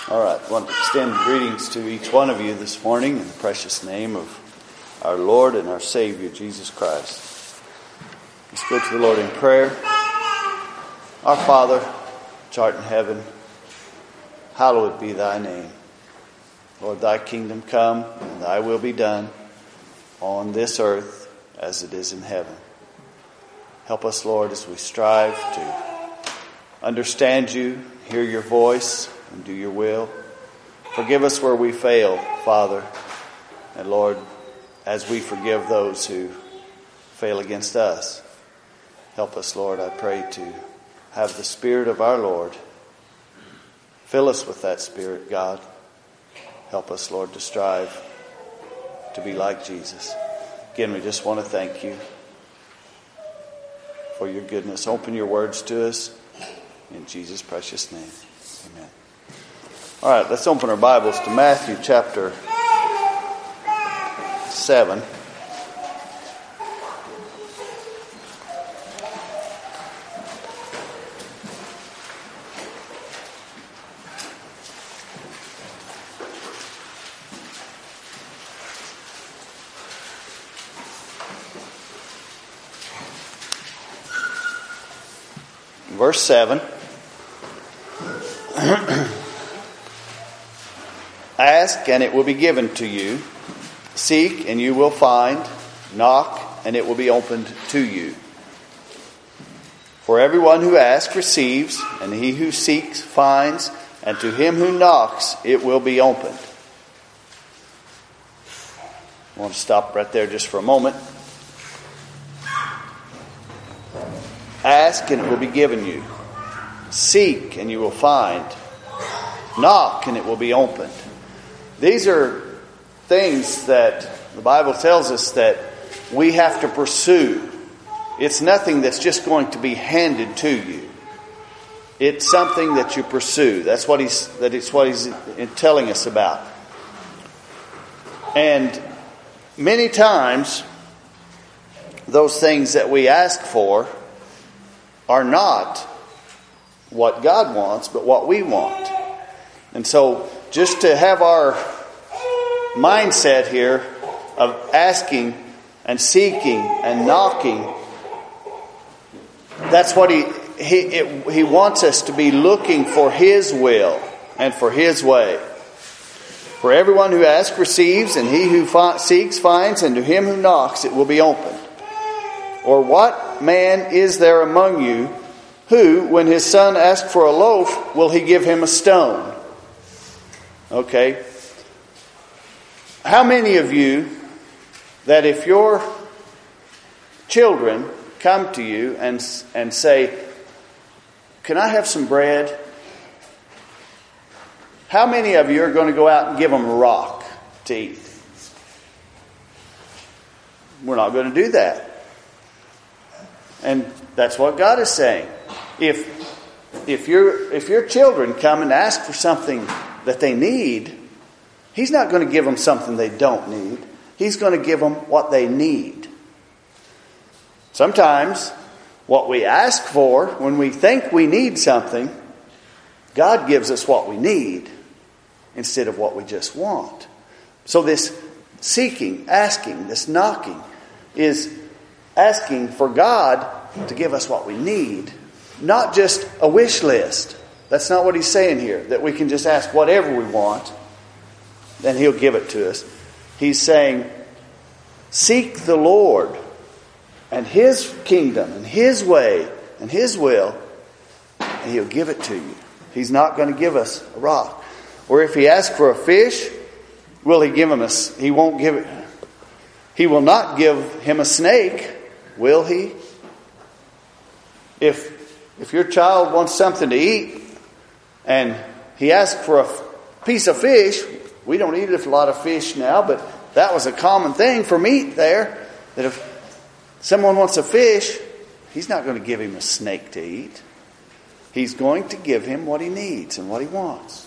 All right, I want to extend greetings to each one of you this morning in the precious name of our Lord and our Savior, Jesus Christ. Let's go to the Lord in prayer. Our Father, which art in heaven, hallowed be thy name. Lord, thy kingdom come, and thy will be done on this earth as it is in heaven. Help us, Lord, as we strive to understand you, hear your voice, and do your will. Forgive us where we fail, Father. And Lord, as we forgive those who fail against us, help us, Lord, I pray, to have the Spirit of our Lord. Fill us with that Spirit, God. Help us, Lord, to strive to be like Jesus. Again, we just want to thank you for your goodness. Open your words to us in Jesus' precious name. Amen. All right, let's open our Bibles to Matthew chapter 7. Verse 7. Ask, and it will be given to you. Seek, and you will find. Knock, and it will be opened to you. For everyone who asks receives, and he who seeks finds, and to him who knocks it will be opened. I want to stop right there just for a moment. Ask, and it will be given you. Seek, and you will find. Knock, and it will be opened. These are things that the Bible tells us that we have to pursue. It's nothing that's just going to be handed to you. It's something that you pursue. That's what he's telling us about. And many times, those things that we ask for are not what God wants, but what we want. And so, just to have our mindset here of asking and seeking and knocking, that's what he wants us to be looking for His will and for His way. For everyone who asks receives, and he who seeks finds, and to him who knocks it will be opened. Or what man is there among you who, when his son asks for a loaf, will he give him a stone? Okay. How many of you that if your children come to you and say, "Can I have some bread?" How many of you are going to go out and give them a rock to eat? We're not going to do that. And that's what God is saying. If your children come and ask for something that they need, He's not going to give them something they don't need. He's going to give them what they need. Sometimes what we ask for, when we think we need something, God gives us what we need instead of what we just want. So this seeking, asking, this knocking is asking for God to give us what we need, not just a wish list. That's not what He's saying here, that we can just ask whatever we want, then He'll give it to us. He's saying, seek the Lord and His kingdom and His way and His will, and He'll give it to you. He's not going to give us a rock. Or if He asks for a fish, will He give him He won't give it. He will not give him a snake, will He? If your child wants something to eat and he asks for a piece of fish, we don't eat a lot of fish now, but that was a common thing for meat there, that if someone wants a fish, He's not going to give him a snake to eat. He's going to give him what he needs and what he wants.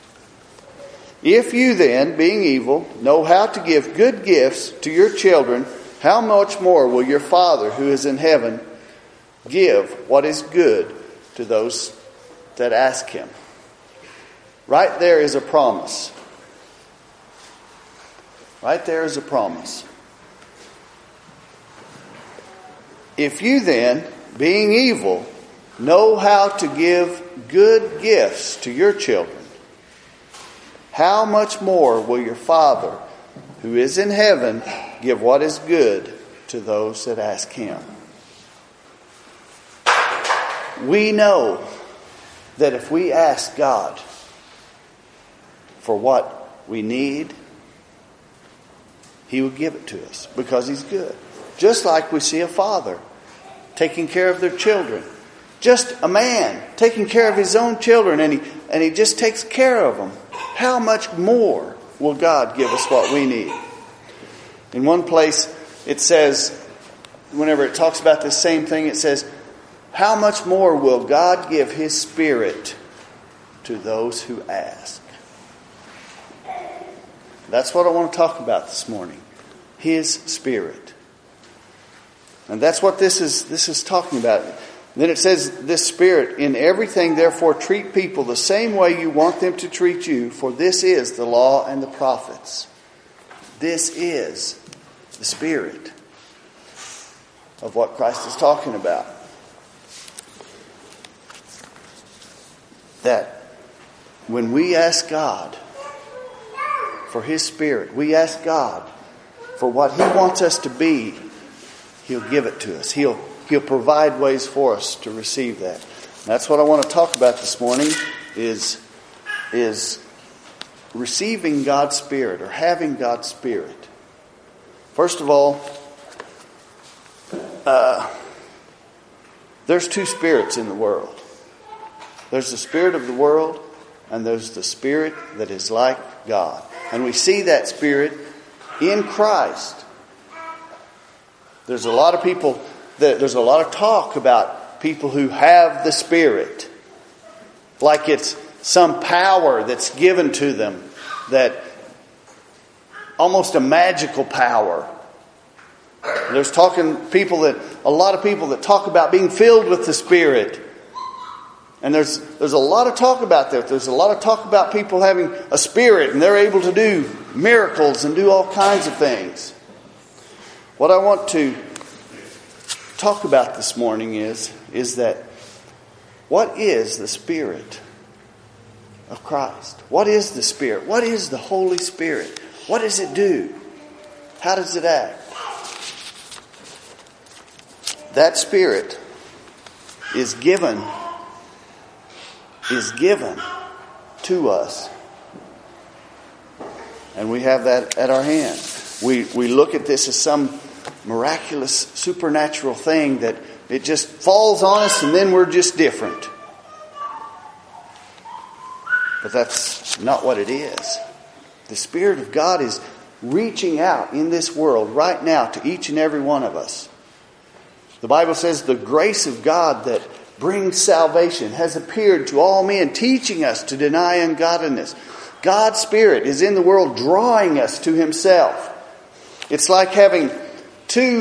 If you then, being evil, know how to give good gifts to your children, how much more will your Father who is in heaven give what is good to those that ask Him? Right there is a promise. Right there is a promise. If you then, being evil, know how to give good gifts to your children, how much more will your Father, who is in heaven, give what is good to those that ask Him? We know that if we ask God for what we need, He will give it to us because He's good. Just like we see a father taking care of their children. Just a man taking care of his own children, and he just takes care of them. How much more will God give us what we need? In one place it says, whenever it talks about this same thing, it says, how much more will God give His Spirit to those who ask? That's what I want to talk about this morning. His Spirit. And that's what this is talking about. Then it says, this Spirit, in everything therefore treat people the same way you want them to treat you, for this is the law and the prophets. This is the Spirit of what Christ is talking about. That when we ask God for His Spirit, we ask God for what He wants us to be, He'll give it to us. He'll provide ways for us to receive that. That's what I want to talk about this morning is receiving God's Spirit or having God's Spirit. First of all, there's two spirits in the world. There's the spirit of the world, and there's the Spirit that is like God. And we see that Spirit in Christ. There's a lot of people, there's a lot of talk about people who have the Spirit. Like it's some power that's given to them, that almost a magical power. There's a lot of people that talk about being filled with the Spirit. And there's a lot of talk about that. There's a lot of talk about people having a spirit and they're able to do miracles and do all kinds of things. What I want to talk about this morning is that what is the Spirit of Christ? What is the Spirit? What is the Holy Spirit? What does it do? How does it act? That Spirit is given to us. And we have that at our hand. We look at this as some miraculous, supernatural thing that it just falls on us and then we're just different. But that's not what it is. The Spirit of God is reaching out in this world right now to each and every one of us. The Bible says the grace of God that brings salvation has appeared to all men, teaching us to deny ungodliness. God's Spirit is in the world drawing us to Himself. It's like having two...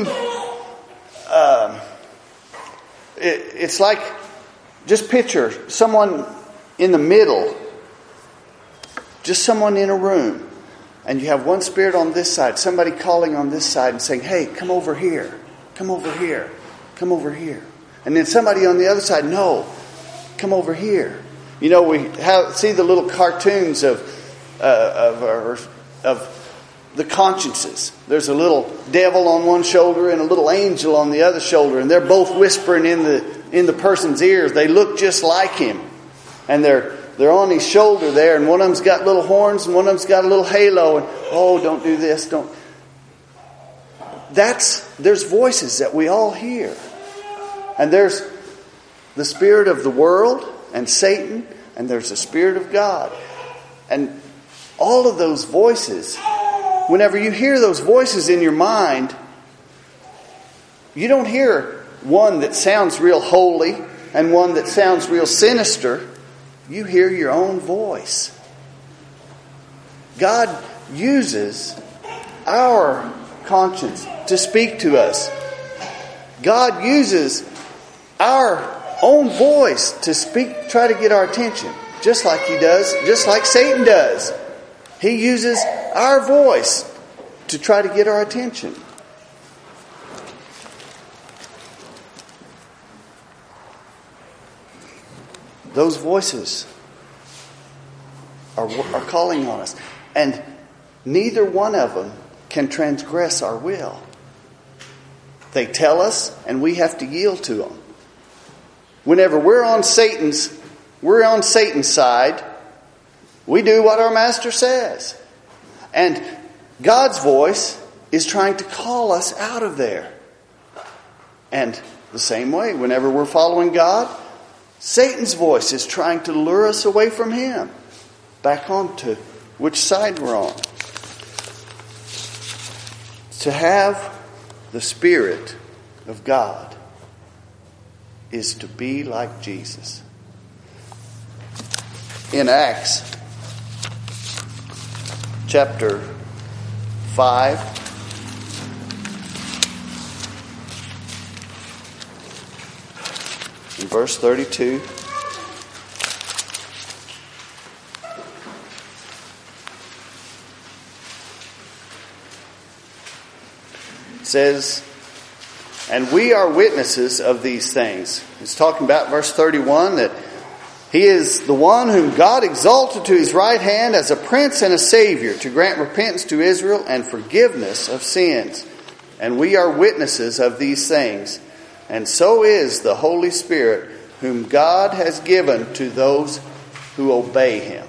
it's like, just picture someone in the middle, just someone in a room, and you have one spirit on this side, somebody calling on this side and saying, hey, come over here, come over here, come over here. And then somebody on the other side, no, come over here. You know, we see the little cartoons of the consciences. There's a little devil on one shoulder and a little angel on the other shoulder, and they're both whispering in the person's ears. They look just like him, and they're on his shoulder there, and one of them's got little horns and one of them's got a little halo. And oh, don't do this, don't. There's voices that we all hear. And there's the spirit of the world and Satan, and there's the Spirit of God. And all of those voices, whenever you hear those voices in your mind, you don't hear one that sounds real holy and one that sounds real sinister. You hear your own voice. God uses our conscience to speak to us. God uses our own voice to speak, try to get our attention. just like he does, just like Satan does. He uses our voice to try to get our attention. Those voices are calling on us. And neither one of them can transgress our will. They tell us, and we have to yield to them. Whenever we're on Satan's side, we do what our master says. And God's voice is trying to call us out of there. And the same way, whenever we're following God, Satan's voice is trying to lure us away from Him, back onto which side we're on. To have the Spirit of God is to be like Jesus. In Acts chapter 5, in verse 32, it says, "And we are witnesses of these things." It's talking about verse 31, that He is the one whom God exalted to His right hand as a prince and a savior, to grant repentance to Israel and forgiveness of sins. And we are witnesses of these things. And so is the Holy Spirit, whom God has given to those who obey Him.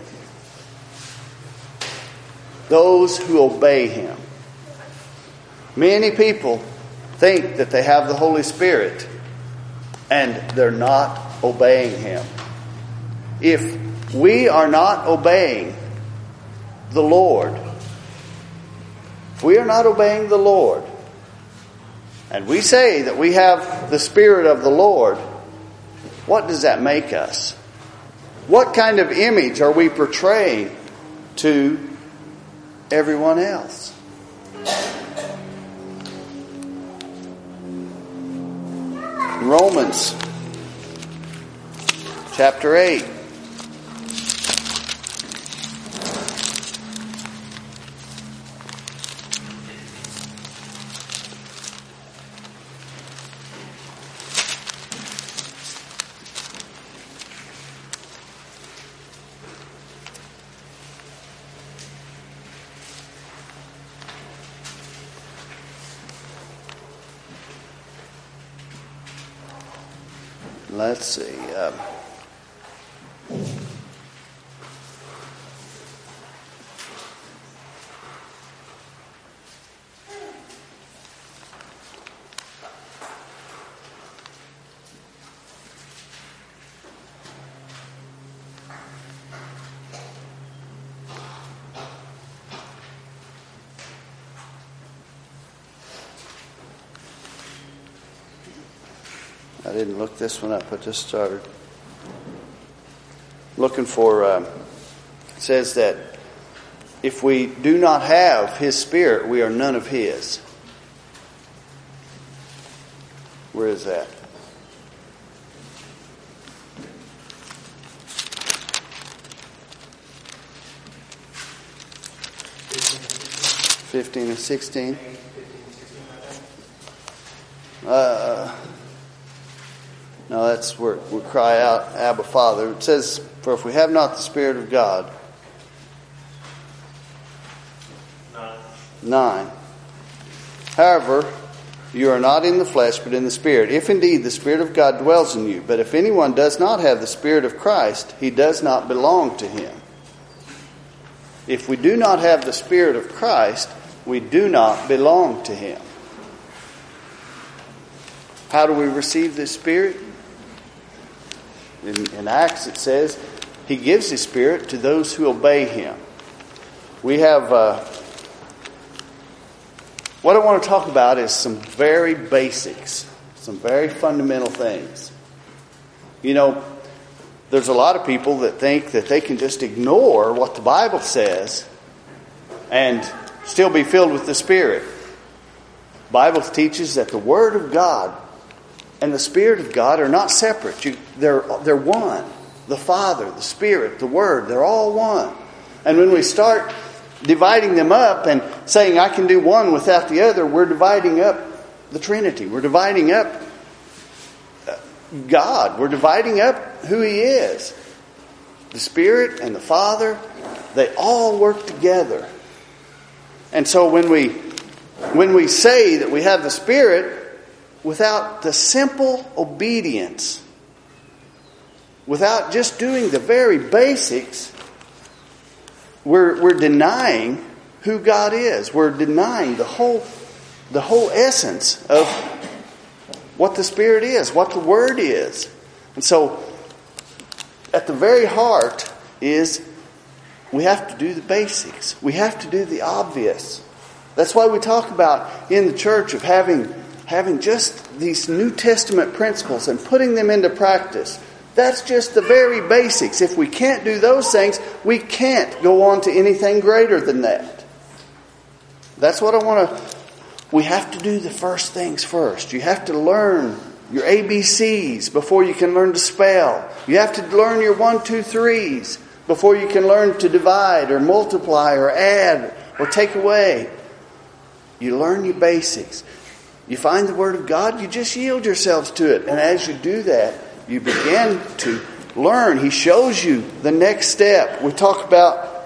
Those who obey Him. Many people think that they have the Holy Spirit, and they're not obeying Him. If we are not obeying the Lord, and we say that we have the Spirit of the Lord, what does that make us? What kind of image are we portraying to everyone else? Romans chapter 8. Let's see. I didn't look this one up. I just started looking for, it says that if we do not have His Spirit, we are none of His. Where is that? (15 and 16). No, that's where we cry out, Abba, Father. It says, "For if we have not the Spirit of God..." 9. "However, you are not in the flesh, but in the Spirit, if indeed the Spirit of God dwells in you. But if anyone does not have the Spirit of Christ, he does not belong to Him." If we do not have the Spirit of Christ, we do not belong to Him. How do we receive this Spirit? In Acts it says He gives His Spirit to those who obey Him. We have, what I want to talk about is some very basics, some very fundamental things. You know, there's a lot of people that think that they can just ignore what the Bible says and still be filled with the Spirit. The Bible teaches that the Word of God and the Spirit of God are not separate. They're one. the Father, the Spirit, the Word, they're all one. And when we start dividing them up and saying I can do one without the other, we're dividing up the Trinity. We're dividing up God. We're dividing up who He is. The Spirit and the Father, they all work together. And so when we say that we have the Spirit, without the simple obedience, without just doing the very basics, we're denying who God is. We're denying the whole essence of what the Spirit is, what the Word is. And so, at the very heart is we have to do the basics. We have to do the obvious. That's why we talk about in the church of having just these New Testament principles and putting them into practice. That's just the very basics. If we can't do those things, we can't go on to anything greater than that. That's what I want to... We have to do the first things first. You have to learn your ABCs before you can learn to spell. You have to learn your 1, 2, 3s before you can learn to divide or multiply or add or take away. You learn your basics. You find the Word of God, you just yield yourselves to it. And as you do that, you begin to learn. He shows you the next step. We talk about,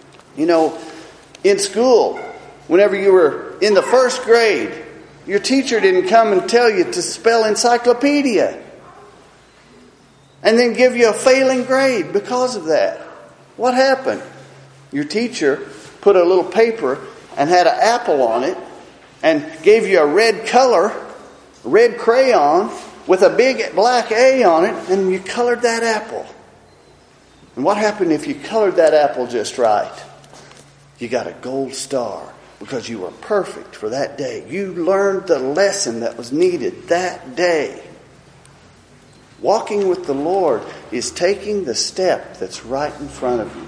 in school, whenever you were in the first grade, your teacher didn't come and tell you to spell encyclopedia and then give you a failing grade because of that. What happened? Your teacher put a little paper and had an apple on it and gave you a red color, red crayon with a big black A on it, and you colored that apple. And what happened if you colored that apple just right? You got a gold star because you were perfect for that day. You learned the lesson that was needed that day. Walking with the Lord is taking the step that's right in front of you.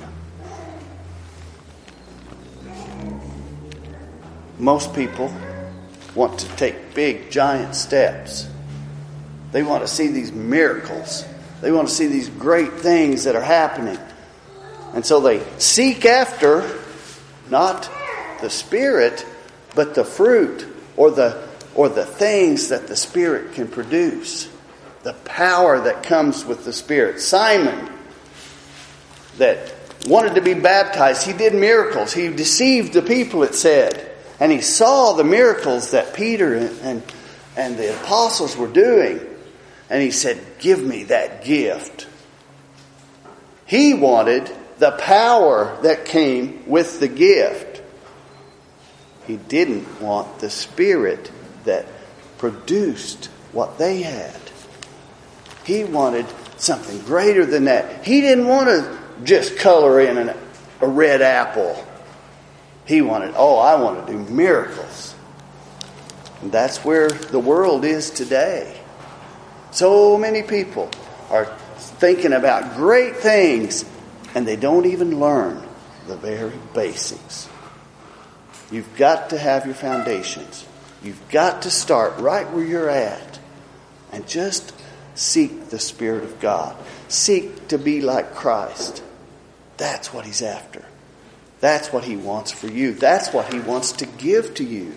Most people want to take big, giant steps. They want to see these miracles. They want to see these great things that are happening. And so they seek after not the Spirit, but the fruit or the things that the Spirit can produce. The power that comes with the Spirit. Simon, that wanted to be baptized, he did miracles. He deceived the people, it said. And he saw the miracles that Peter and the apostles were doing. And he said, give me that gift. He wanted the power that came with the gift. He didn't want the Spirit that produced what they had. He wanted something greater than that. He didn't want to just color in a red apple. He wanted, I want to do miracles. And that's where the world is today. So many people are thinking about great things and they don't even learn the very basics. You've got to have your foundations. You've got to start right where you're at and just seek the Spirit of God. Seek to be like Christ. That's what He's after. That's what He wants for you. That's what He wants to give to you.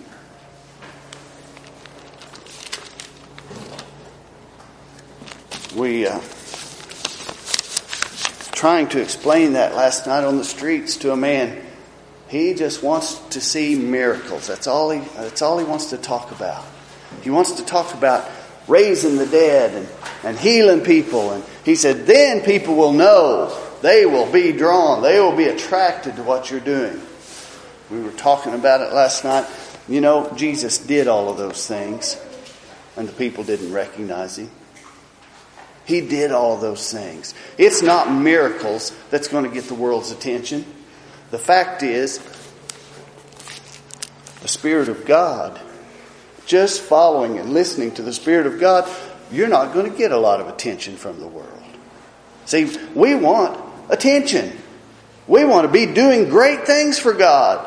We trying to explain that last night on the streets to a man. He just wants to see miracles. That's all he wants to talk about. He wants to talk about raising the dead and healing people. And he said, then people will know. They will be drawn. They will be attracted to what you're doing. We were talking about it last night. Jesus did all of those things. And the people didn't recognize Him. He did all those things. It's not miracles that's going to get the world's attention. The fact is, the Spirit of God, just following and listening to the Spirit of God, you're not going to get a lot of attention from the world. See, we want attention. We want to be doing great things for God.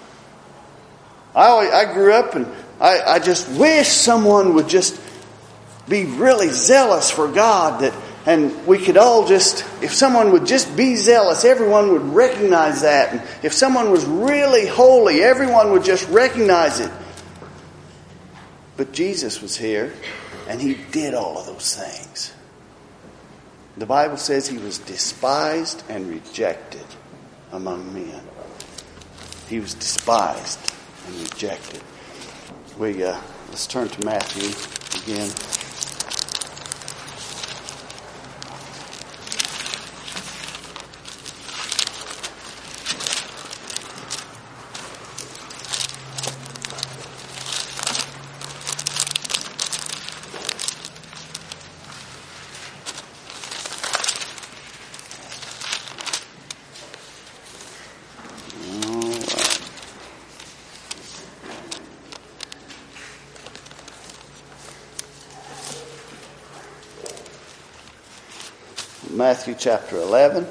I grew up and I just wish someone would just be really zealous for God, And we could all just, if someone would just be zealous, everyone would recognize that. And if someone was really holy, everyone would just recognize it. But Jesus was here, and He did all of those things. The Bible says He was despised and rejected among men. He was despised and rejected. Let's turn to Matthew again. Matthew chapter 11.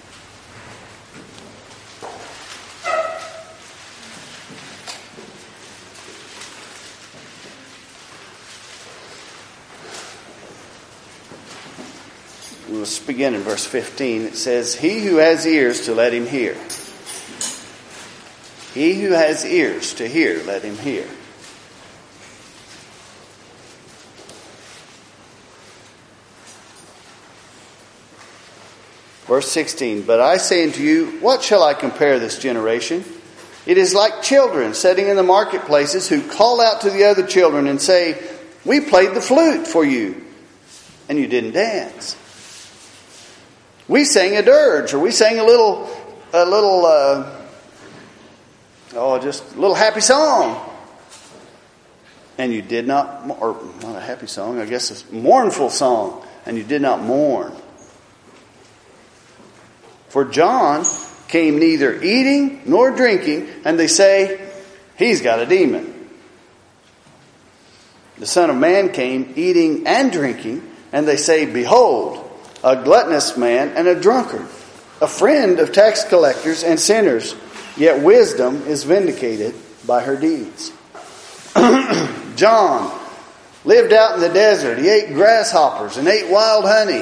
Let's begin in verse 15. It says, "He who has ears to let him hear. He who has ears to hear, let him hear." Verse 16, "But I say unto you, what shall I compare this generation? It is like children sitting in the marketplaces who call out to the other children and say, we played the flute for you, and you didn't dance. We sang a dirge, or we sang just a little happy song. And you did not, or not a happy song, I guess a mournful song, and you did not mourn. For John came neither eating nor drinking, and they say, he's got a demon. The Son of Man came eating and drinking, and they say, behold, a gluttonous man and a drunkard, a friend of tax collectors and sinners, yet wisdom is vindicated by her deeds. John lived out in the desert. He ate grasshoppers and ate wild honey.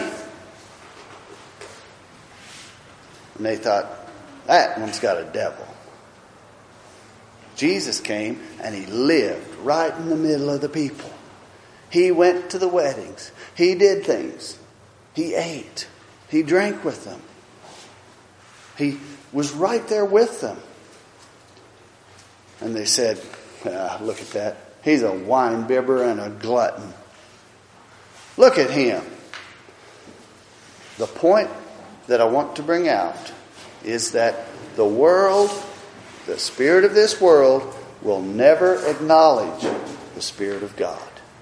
And they thought, that one's got a devil. Jesus came and He lived right in the middle of the people. He went to the weddings. He did things. He ate. He drank with them. He was right there with them. And they said, look at that. He's a wine bibber and a glutton. Look at him. The point that I want to bring out is that the world, the spirit of this world, will never acknowledge the Spirit of God.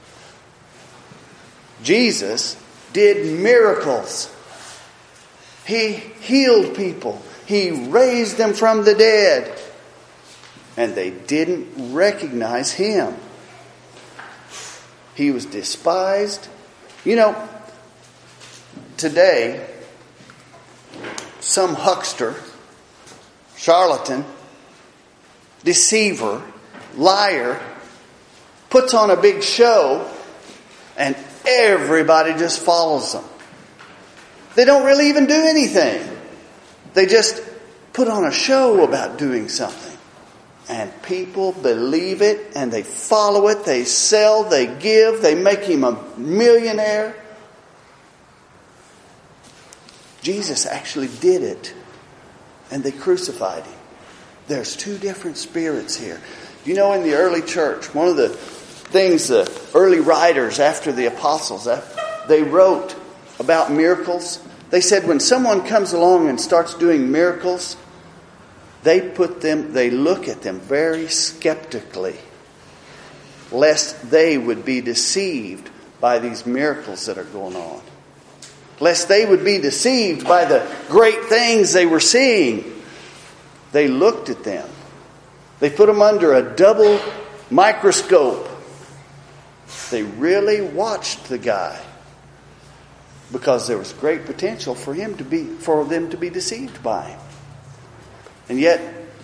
Jesus did miracles. He healed people. He raised them from the dead. And they didn't recognize Him. He was despised. You know, today, some huckster, charlatan, deceiver, liar, puts on a big show and everybody just follows them. They don't really even do anything. They just put on a show about doing something. And people believe it and they follow it. They sell, they give, they make him a millionaire. Jesus actually did it. And they crucified Him. There's two different spirits here. You know, in the early church, one of the things the early writers after the apostles, they wrote about miracles. They said when someone comes along and starts doing miracles, they look at them very skeptically, lest they would be deceived by these miracles that are going on. Lest they would be deceived by the great things they were seeing. They looked at them. They put them under a double microscope. They really watched the guy. Because there was great potential for them to be deceived by him. And yet,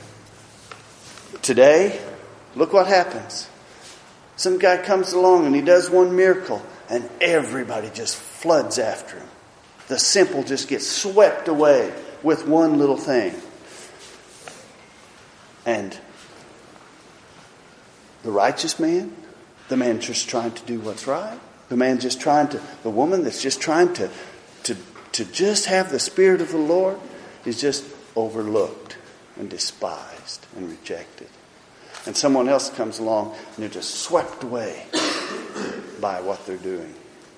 today, look what happens. Some guy comes along and he does one miracle and everybody just floods after him. The simple just gets swept away with one little thing. And the righteous man, the man just trying to do what's right, the woman that's just trying to just have the Spirit of the Lord is just overlooked and despised and rejected. And someone else comes along and they're just swept away by what they're doing.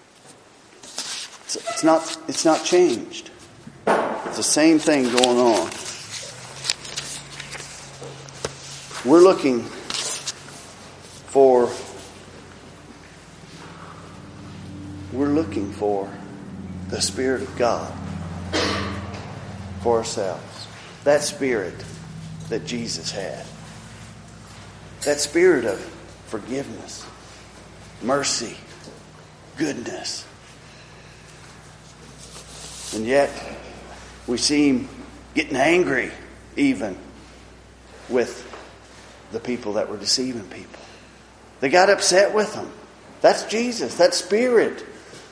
It's not changed. It's the same thing going on. We're looking for the Spirit of God for ourselves. That Spirit that Jesus had. That Spirit of forgiveness, mercy, goodness. And yet, we see Him getting angry even with the people that were deceiving people. They got upset with them. That's Jesus. That Spirit.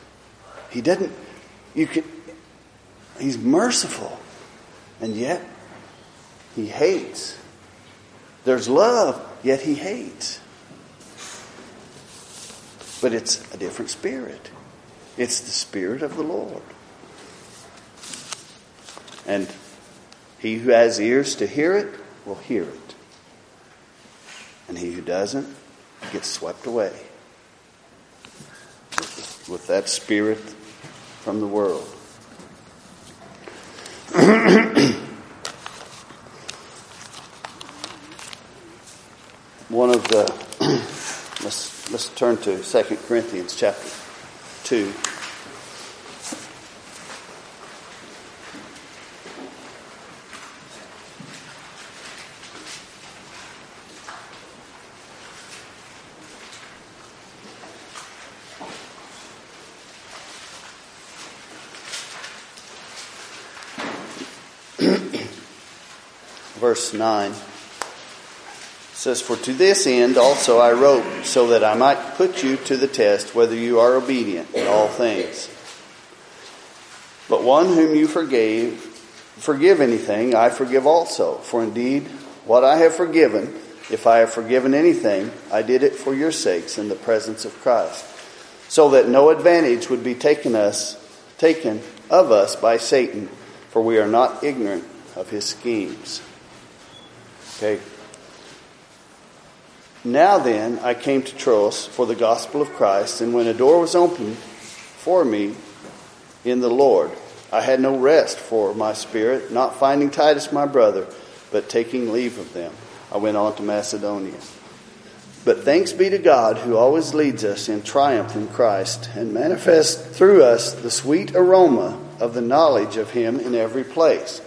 He's merciful. And yet, He hates. There's love, yet He hates. But it's a different Spirit. It's the Spirit of the Lord. And he who has ears to hear it will hear it. And he who doesn't gets swept away with that spirit from the world. One of the let's turn to 2 Corinthians chapter 2. Verse 9 says, "For to this end also I wrote, so that I might put you to the test, whether you are obedient in all things. But one whom you forgive anything, I forgive also. For indeed, what I have forgiven, if I have forgiven anything, I did it for your sakes in the presence of Christ, so that no advantage would be taken of us by Satan, for we are not ignorant of his schemes." Okay. "Now then, I came to Troas for the gospel of Christ, and when a door was opened for me in the Lord, I had no rest for my spirit, not finding Titus my brother, but taking leave of them, I went on to Macedonia. But thanks be to God, who always leads us in triumph in Christ, and manifests through us the sweet aroma of the knowledge of Him in every place.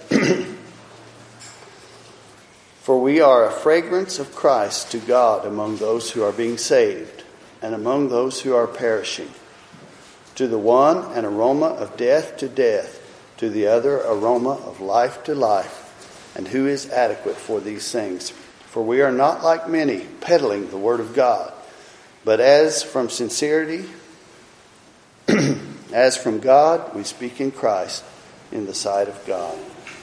For we are a fragrance of Christ to God among those who are being saved, and among those who are perishing. To the one, an aroma of death to death, to the other, aroma of life to life. And who is adequate for these things? For we are not like many, peddling the word of God, but as from sincerity, as from God, we speak in Christ, in the sight of God.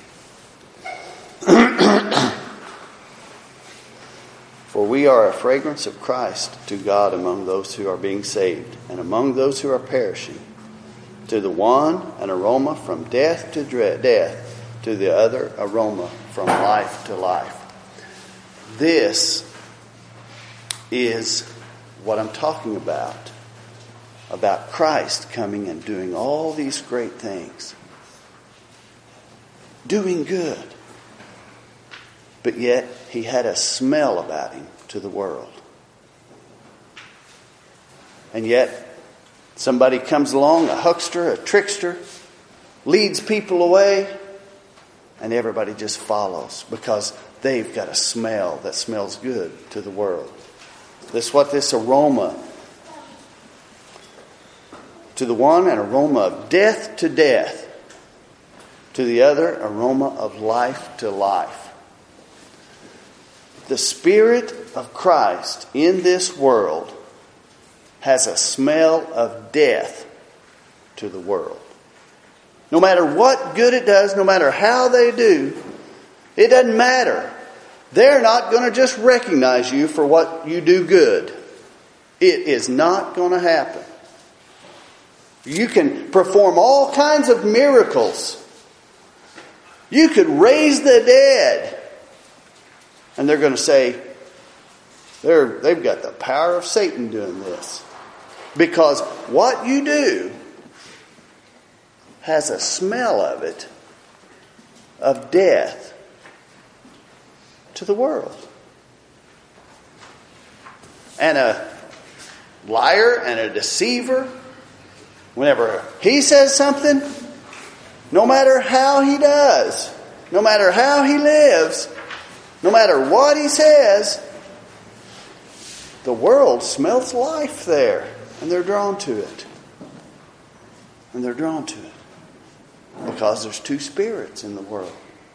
For we are a fragrance of Christ to God among those who are being saved, and among those who are perishing. To the one, an aroma from death to death, to the other, aroma from life to life. This is what I'm talking about Christ coming and doing all these great things. Doing good. But yet, he had a smell about him to the world. And yet, somebody comes along, a huckster, a trickster, leads people away, and everybody just follows because they've got a smell that smells good to the world. This aroma. To the one, an aroma of death to death. To the other, aroma of life to life. The Spirit of Christ in this world has a smell of death to the world. No matter what good it does, no matter how they do, it doesn't matter. They're not going to just recognize you for what you do good. It is not going to happen. You can perform all kinds of miracles. You could raise the dead. And they're going to say, they've got the power of Satan doing this. Because what you do has a smell of it, of death, to the world. And a liar and a deceiver, whenever he says something, no matter how he does, no matter how he lives, no matter what he says, the world smells life there. And they're drawn to it. And they're drawn to it. Because there's two spirits in the world.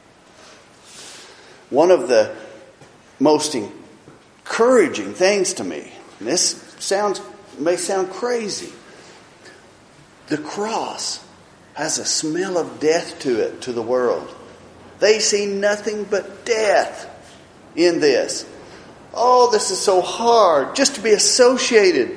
One of the most encouraging things to me, and this may sound crazy, the cross has a smell of death to it, to the world. They see nothing but death in this. Oh, this is so hard just to be associated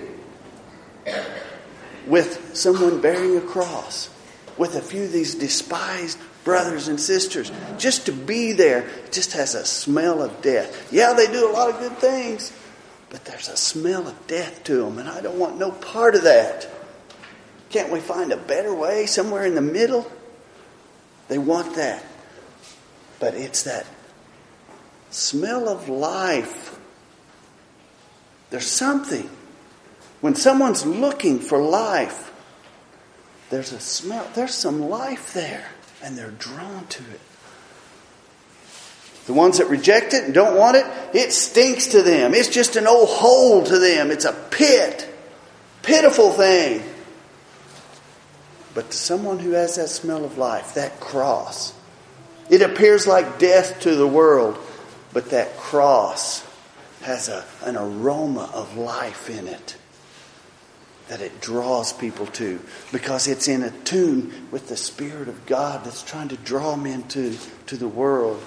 with someone bearing a cross, with a few of these despised brothers and sisters. Just to be there just has a smell of death. Yeah, they do a lot of good things, but there's a smell of death to them, and I don't want no part of that. Can't we find a better way, somewhere in the middle? They want that. But it's that smell of life. There's something. When someone's looking for life, there's a smell, there's some life there, and they're drawn to it. The ones that reject it and don't want it, it stinks to them. It's just an old hole to them. It's a pit. Pitiful thing. But to someone who has that smell of life, that cross, it appears like death to the world, but that cross has an aroma of life in it that it draws people to, because it's in tune with the Spirit of God that's trying to draw men to the world.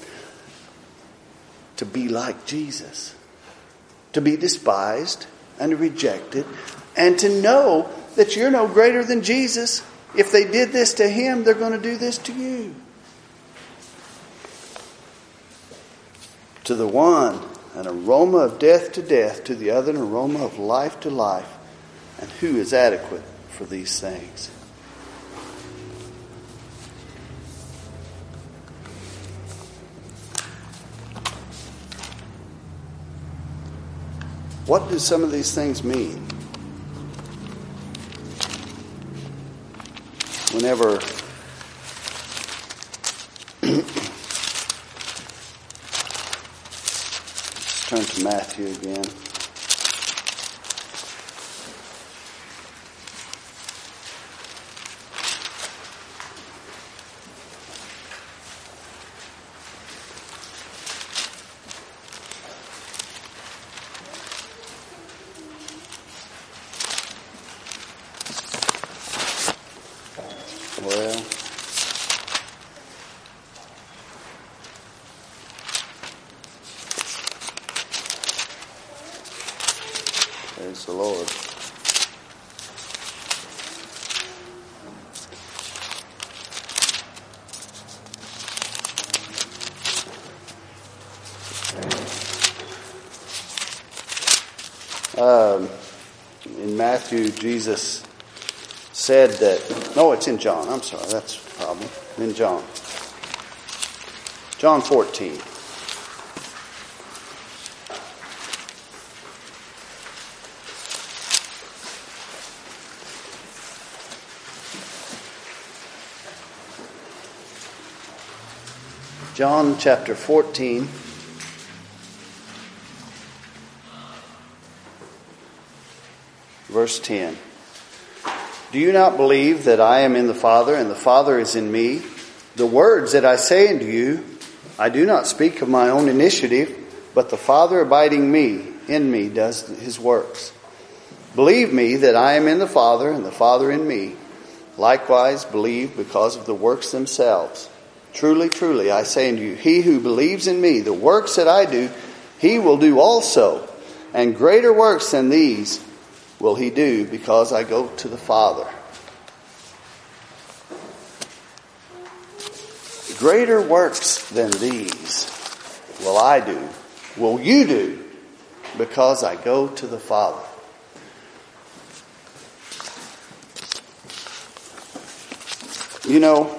To be like Jesus. To be despised and rejected. And to know that you're no greater than Jesus. If they did this to him, they're going to do this to you. To the one, an aroma of death to death. To the other, an aroma of life to life. And who is adequate for these things? What do some of these things mean? Whenever let's turn to Matthew again. Well, praise the Lord. In Matthew, Jesus said that, no, it's in John. I'm sorry, that's the problem. In John. John 14. John chapter 14. Verse 10. Do you not believe that I am in the Father, and the Father is in me? The words that I say unto you, I do not speak of my own initiative, but the Father abiding in me does his works. Believe me that I am in the Father, and the Father in me, likewise believe because of the works themselves. Truly, truly, I say unto you, he who believes in me, the works that I do, he will do also. And greater works than these will he do, because I go to the Father. Greater works than these will I do, will you do, because I go to the Father. You know,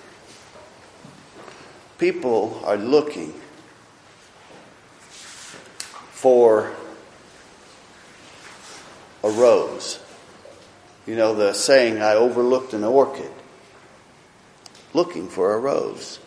people are looking for a rose. You know the saying, I overlooked an orchid. Looking for a rose.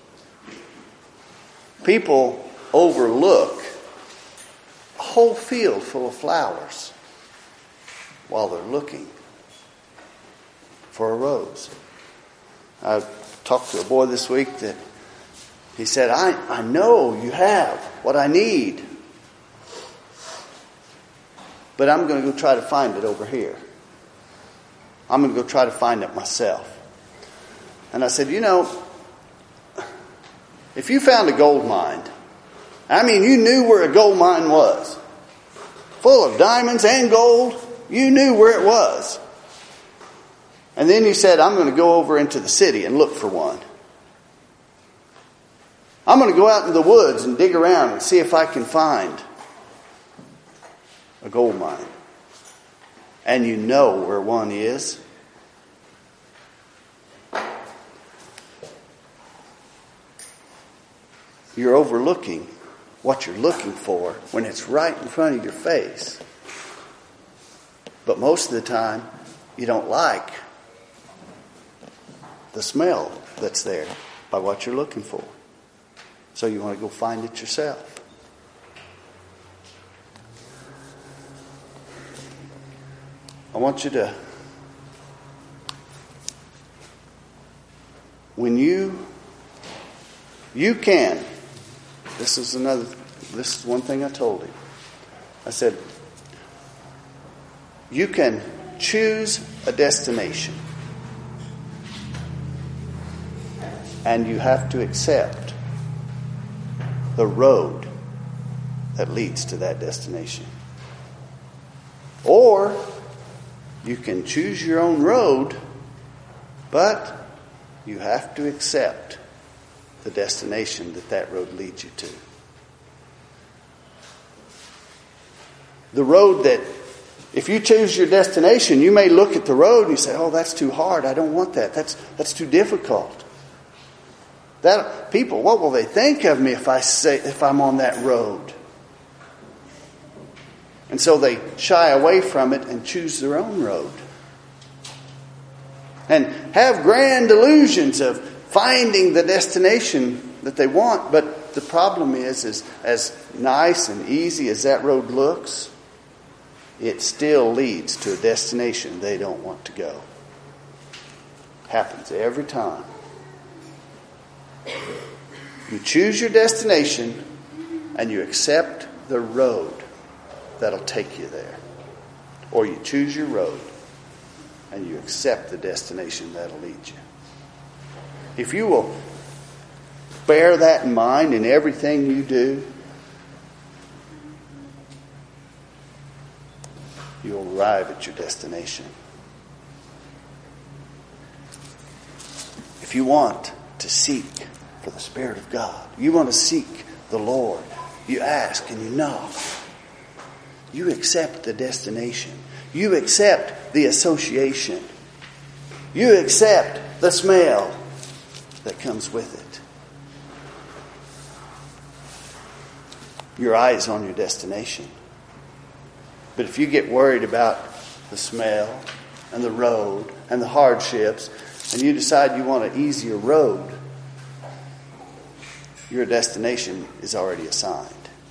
People overlook a whole field full of flowers while they're looking for a rose. I talked to a boy this week that he said, I know you have what I need, but I'm going to go try to find it over here. I'm going to go try to find it myself. And I said, you know, if you found a gold mine, I mean, you knew where a gold mine was, full of diamonds and gold, you knew where it was. And then you said, I'm going to go over into the city and look for one. I'm going to go out in the woods and dig around and see if I can find a gold mine. And you know where one is. You're overlooking what you're looking for when it's right in front of your face. But most of the time, you don't like the smell that's there by what you're looking for. So you want to go find it yourself. I want you to, when you can, this is one thing I told him. I said, you can choose a destination. And you have to accept the road that leads to that destination. Or you can choose your own road, but you have to accept the destination that road leads you to. The road that, if you choose your destination, you may look at the road and you say, oh, that's too hard. I don't want that. That's too difficult. People, what will they think of me if I'm on that road? And so they shy away from it and choose their own road. And have grand illusions of finding the destination that they want. But the problem is as nice and easy as that road looks, it still leads to a destination they don't want to go. Happens every time. You choose your destination and you accept the road that'll take you there. Or you choose your road and you accept the destination that'll lead you. If you will bear that in mind in everything you do, you'll arrive at your destination. If you want to seek for the Spirit of God, you want to seek the Lord, you ask and you knock. You accept the destination. You accept the association. You accept the smell that comes with it. Your eye is on your destination. But if you get worried about the smell and the road and the hardships, and you decide you want an easier road, your destination is already assigned.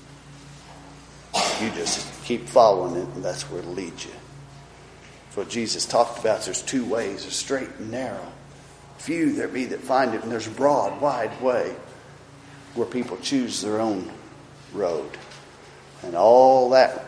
You just keep following it, and that's where it'll lead you. That's what Jesus talked about. There's two ways, a straight and narrow. Few there be that find it, and there's a broad, wide way where people choose their own road. And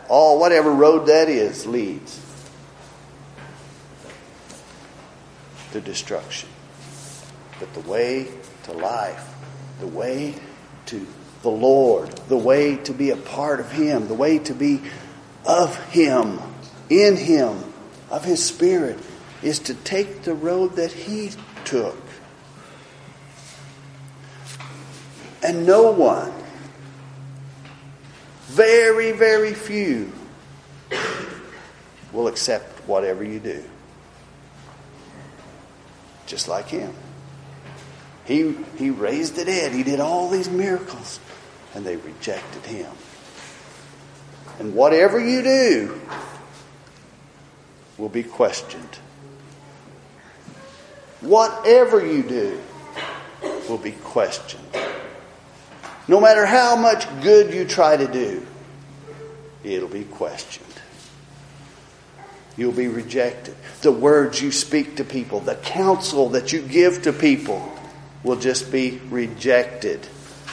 whatever road that is, leads. to destruction. But the way to life, the way to the Lord, the way to be a part of Him, the way to be of Him, in Him, of His Spirit, is to take the road that He took. And no one, very, very few, will accept whatever you do. Just like Him. He raised the dead. He did all these miracles. And they rejected Him. And whatever you do will be questioned. Whatever you do will be questioned. No matter how much good you try to do, it'll be questioned. You'll be rejected. The words you speak to people, the counsel that you give to people will just be rejected.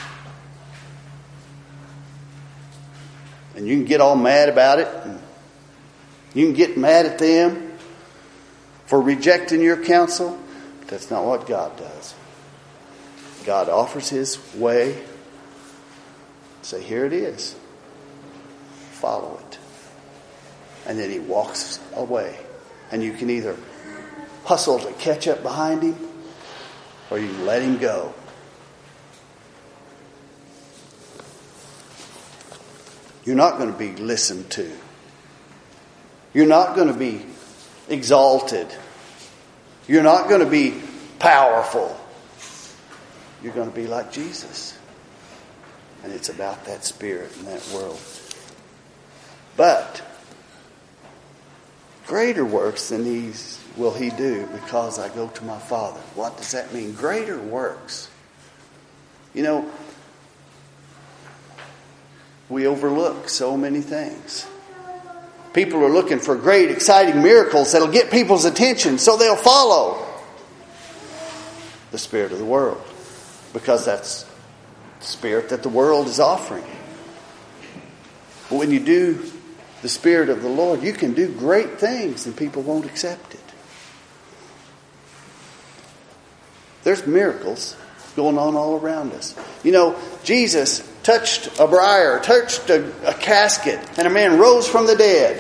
And you can get all mad about it. You can get mad at them for rejecting your counsel. But that's not what God does. God offers His way. Say, here it is. Follow it. And then He walks away. And you can either hustle to catch up behind Him, or you can let Him go. You're not going to be listened to. You're not going to be exalted. You're not going to be powerful. You're going to be like Jesus. And it's about that Spirit in that world. But greater works than these will He do, because I go to my Father. What does that mean? Greater works. You know, we overlook so many things. People are looking for great, exciting miracles that'll get people's attention, so they'll follow the spirit of the world, because that's the spirit that the world is offering. But when you do the Spirit of the Lord, you can do great things and people won't accept it. There's miracles going on all around us. You know, Jesus touched a briar, touched a casket, and a man rose from the dead.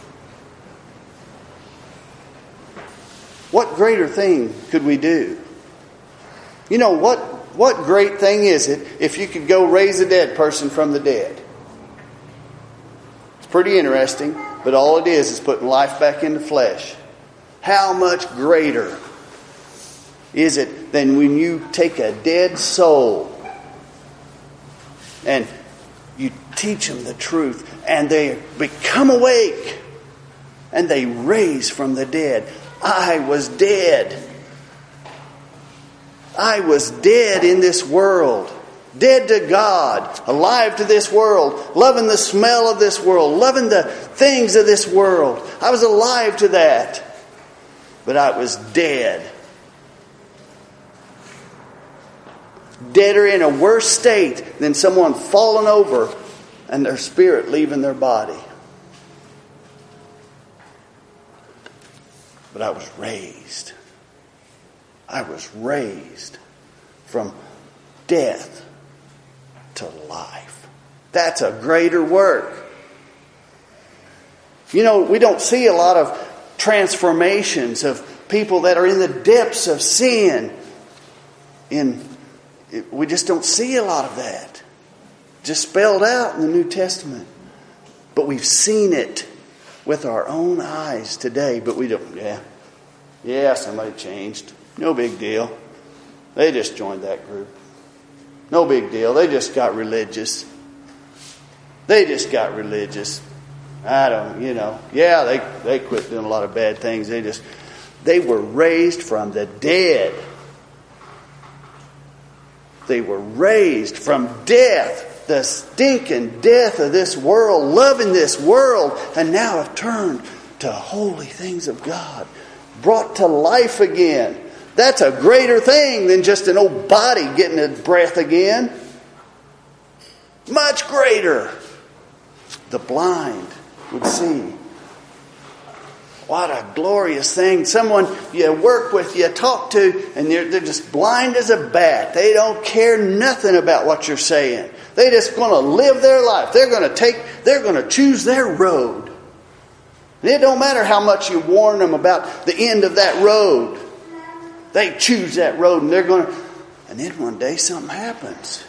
What greater thing could we do? You know, what great thing is it if you could go raise a dead person from the dead? It's pretty interesting, but all it is putting life back into flesh. How much greater is it than when you take a dead soul and you teach them the truth and they become awake and they raise from the dead? I was dead. I was dead in this world. Dead to God. Alive to this world. Loving the smell of this world. Loving the things of this world. I was alive to that. But I was dead. Deader in a worse state than someone falling over and their spirit leaving their body. But I was raised. I was raised from death to life. That's a greater work. You know, we don't see a lot of transformations of people that are in the depths of sin. We just don't see a lot of that. Just spelled out in the New Testament. But we've seen it with our own eyes today. But we don't, yeah, somebody changed. No big deal. They just joined that group. No big deal. They just got religious. They just got religious. I don't, yeah, they quit doing a lot of bad things. They were raised from the dead. They were raised from death, the stinking death of this world, loving this world, and now have turned to holy things of God, brought to life again. That's a greater thing than just an old body getting a breath again. Much greater. The blind would see. What a glorious thing. Someone you work with, you talk to, and they're just blind as a bat. They don't care nothing about what you're saying. They're just going to live their life. They're going to choose their road. And it don't matter how much you warn them about the end of that road. They choose that road, and they're going to... And then one day something happens.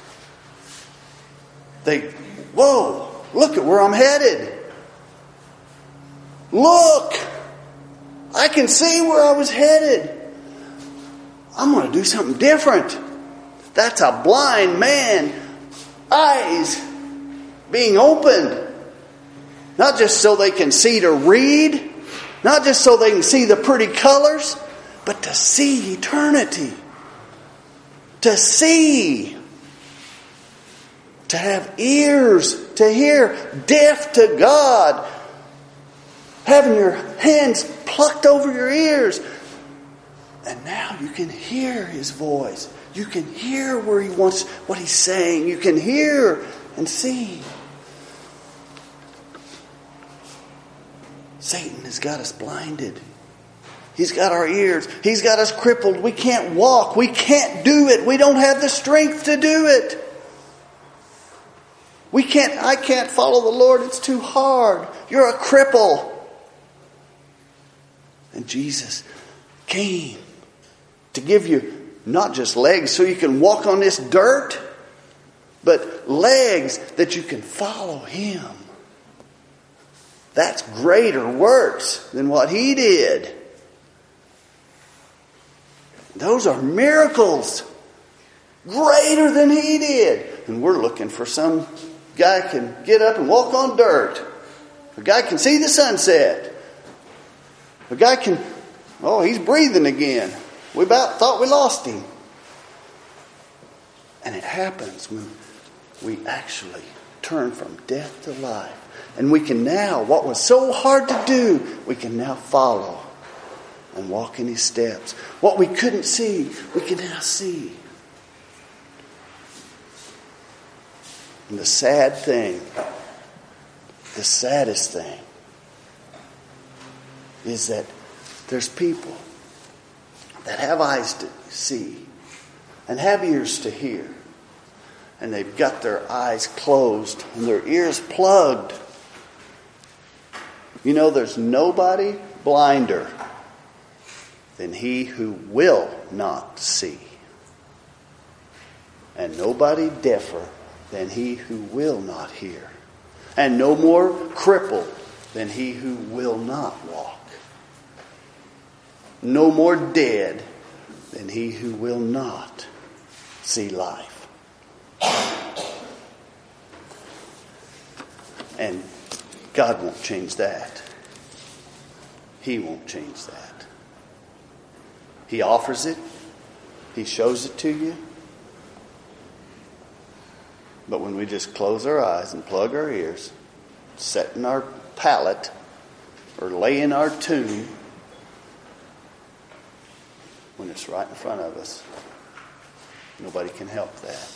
Whoa, look at where I'm headed. Look, I can see where I was headed. I'm going to do something different. That's a blind man, eyes being opened. Not just so they can see to read, not just so they can see the pretty colors, but to see eternity. To see. To have ears to hear. Deaf to God. Having your hands plucked over your ears. And now you can hear His voice. You can hear where He wants, what He's saying. You can hear and see. Satan has got us blinded. He's got our ears. He's got us crippled. We can't walk. We can't do it. We don't have the strength to do it. I can't follow the Lord. It's too hard. You're a cripple. And Jesus came to give you not just legs so you can walk on this dirt, but legs that you can follow Him. That's greater works than what He did. Those are miracles greater than He did. And we're looking for some guy can get up and walk on dirt. A guy can see the sunset. A guy can, he's breathing again. We about thought we lost him. And it happens when we actually turn from death to life. And we can now, what was so hard to do, we can now follow and walk in His steps. What we couldn't see, we can now see. And the saddest thing, is that there's people that have eyes to see and have ears to hear. And they've got their eyes closed and their ears plugged. You know, there's nobody blinder than he who will not see. And nobody deafer than he who will not hear. And no more crippled than he who will not walk. No more dead than he who will not see life. And God won't change that. He won't change that. He offers it. He shows it to you. But when we just close our eyes and plug our ears, set in our pallet, or lay in our tomb, when it's right in front of us, nobody can help that.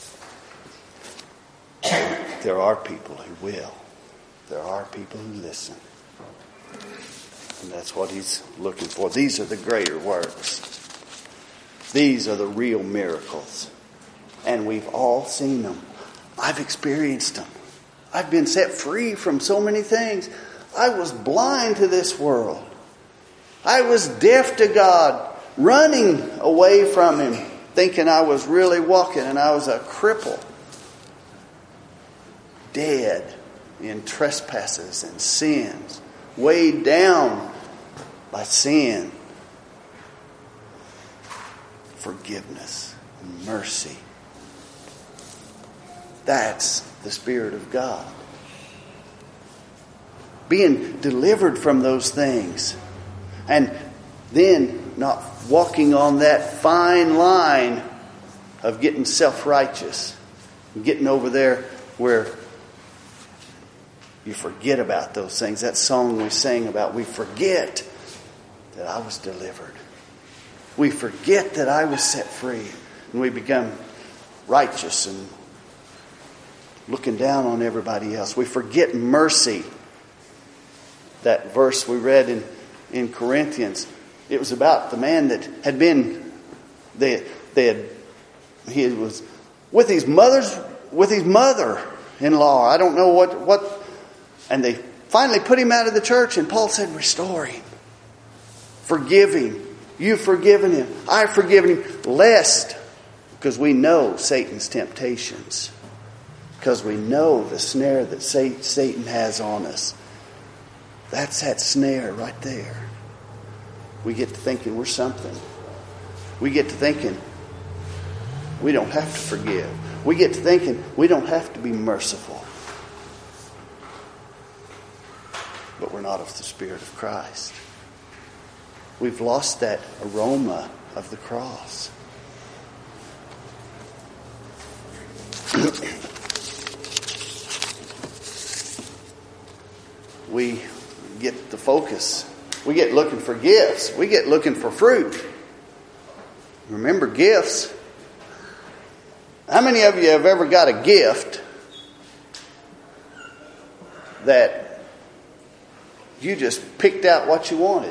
There are people who will. There are people who listen. And that's what He's looking for. These are the greater works. These are the real miracles. And we've all seen them. I've experienced them. I've been set free from so many things. I was blind to this world. I was deaf to God, running away from Him, thinking I was really walking, and I was a cripple. Dead in trespasses and sins, weighed down by sin. Forgiveness and mercy. That's the Spirit of God. Being delivered from those things. And then not walking on that fine line of getting self-righteous. Getting over there where you forget about those things. That song we sang about, we forget that I was delivered. We forget that I was set free. And we become righteous and looking down on everybody else. We forget mercy. That verse we read in in Corinthians. It was about the man that had been, he was with his mother-in-law. I don't know what, and they finally put him out of the church, and Paul said, restore him. Forgive him. You've forgiven him. I've forgiven him. Lest, because we know Satan's temptations. Because we know the snare that Satan has on us. That's that snare right there. We get to thinking we're something. We get to thinking we don't have to forgive. We get to thinking we don't have to be merciful. But we're not of the Spirit of Christ. We've lost that aroma of the cross. We get the focus. We get looking for gifts. We get looking for fruit. Remember gifts. How many of you have ever got a gift that you just picked out what you wanted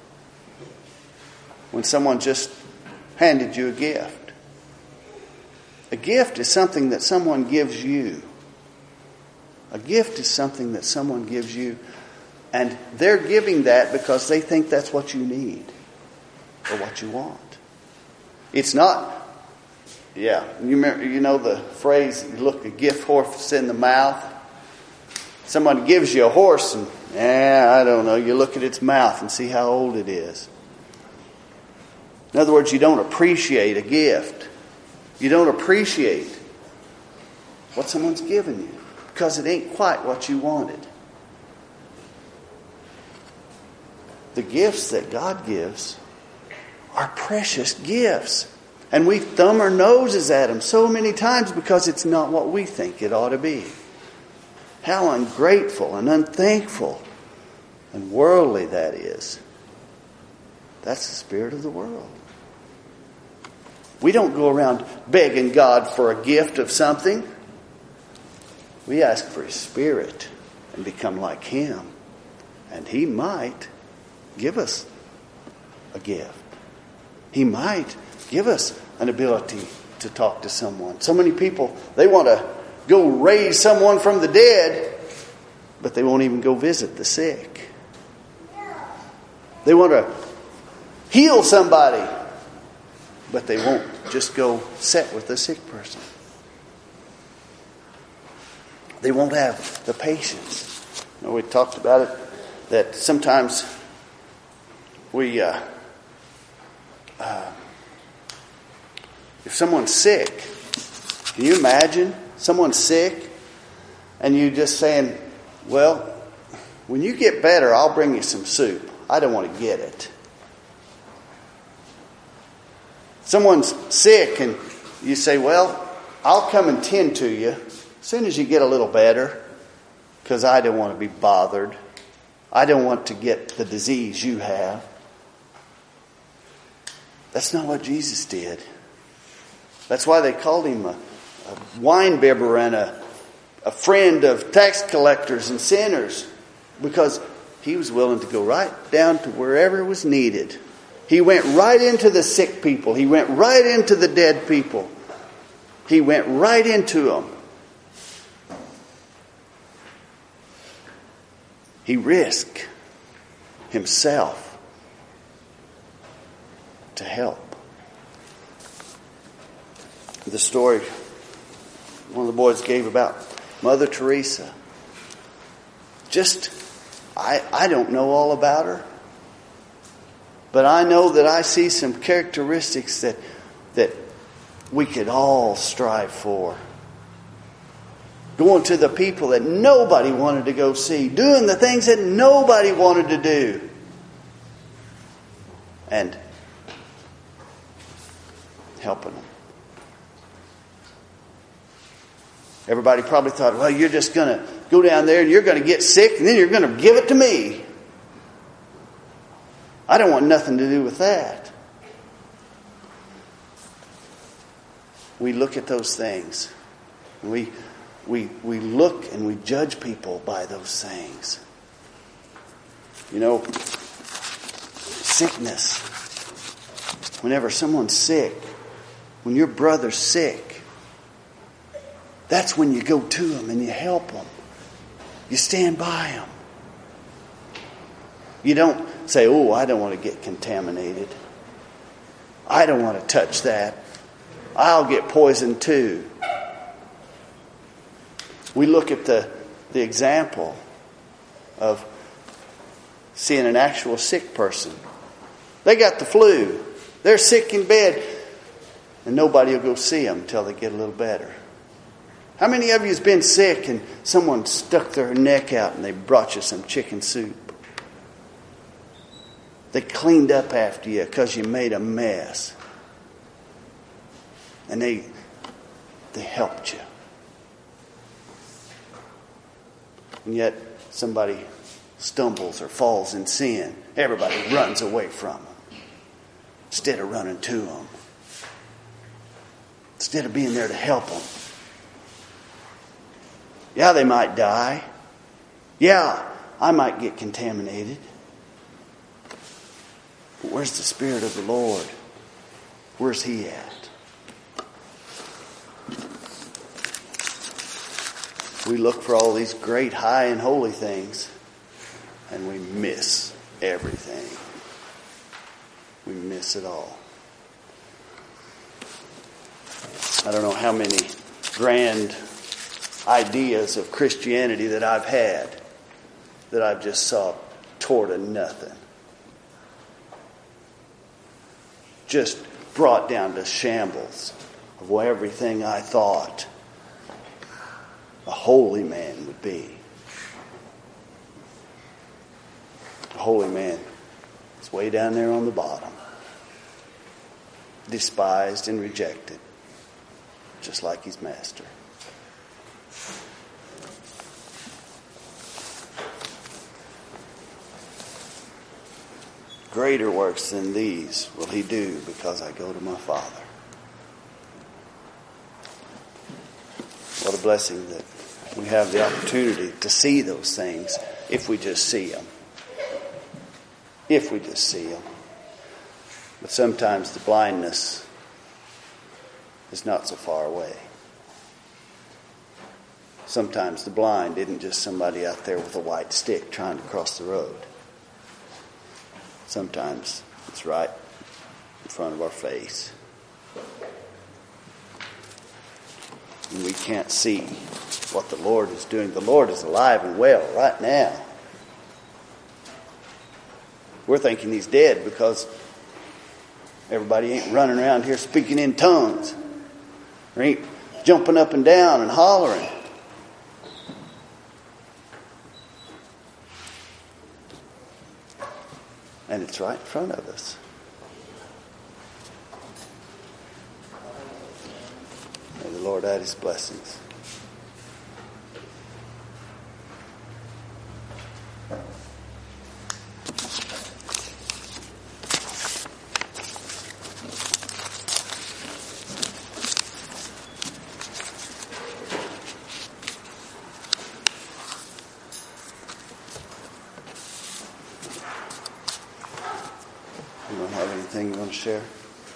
when someone just handed you a gift? A gift is something that someone gives you. A gift is something that someone gives you, and they're giving that because they think that's what you need or what you want. It's not, you know the phrase, you look a gift horse in the mouth. Someone gives you a horse and, I don't know, you look at its mouth and see how old it is. In other words, you don't appreciate a gift. You don't appreciate what someone's given you because it ain't quite what you wanted. The gifts that God gives are precious gifts. And we thumb our noses at them so many times because it's not what we think it ought to be. How ungrateful and unthankful and worldly that is. That's the spirit of the world. We don't go around begging God for a gift of something. We ask for His Spirit and become like Him. And He might give us a gift. He might give us an ability to talk to someone. So many people, they want to go raise someone from the dead, but they won't even go visit the sick. They want to heal somebody, but they won't just go sit with the sick person. They won't have the patience. You know, we talked about it, that sometimes we, if someone's sick, can you imagine someone's sick and you just saying, well, when you get better, I'll bring you some soup. I don't want to get it. Someone's sick and you say, well, I'll come and tend to you as soon as you get a little better because I don't want to be bothered. I don't want to get the disease you have. That's not what Jesus did. That's why they called him a wine bibber and a friend of tax collectors and sinners, because he was willing to go right down to wherever it was needed. He went right into the sick people. He went right into the dead people. He went right into them. He risked himself to help. The story one of the boys gave about Mother Teresa. I don't know all about her. But I know that I see some characteristics that we could all strive for. Going to the people that nobody wanted to go see. Doing the things that nobody wanted to do. And helping them. Everybody probably thought, well, you're just going to go down there and you're going to get sick and then you're going to give it to me. I don't want nothing to do with that. We look at those things. We look and we judge people by those things. You know, Sickness. Whenever someone's sick, when your brother's sick, that's when you go to them and you help them. You stand by them. You don't say, oh, I don't want to get contaminated. I don't want to touch that. I'll get poisoned too. We look at the example of seeing an actual sick person. They got the flu. They're sick in bed. And nobody will go see them until they get a little better. How many of you has been sick and someone stuck their neck out and they brought you some chicken soup? They cleaned up after you because you made a mess. And they helped you. And yet somebody stumbles or falls in sin. Everybody runs away from them instead of running to them. Instead of being there to help them. Yeah, they might die. Yeah, I might get contaminated. But where's the Spirit of the Lord? Where's He at? We look for all these great, high, and holy things, and we miss everything. We miss it all. I don't know how many grand ideas of Christianity that I've had that I've just saw toward to nothing. Just brought down to shambles of what everything I thought a holy man would be. A holy man is way down there on the bottom. Despised and rejected. Just like his master. Greater works than these will he do because I go to my Father. What a blessing that we have the opportunity to see those things if we just see them. If we just see them. But sometimes the blindness is not so far away. Sometimes the blind isn't just somebody out there with a white stick trying to cross the road. Sometimes it's right in front of our face. And we can't see what the Lord is doing. The Lord is alive and well right now. We're thinking He's dead because everybody ain't running around here speaking in tongues. Or ain't jumping up and down and hollering. And it's right in front of us. May the Lord add His blessings. You don't have anything you want to share?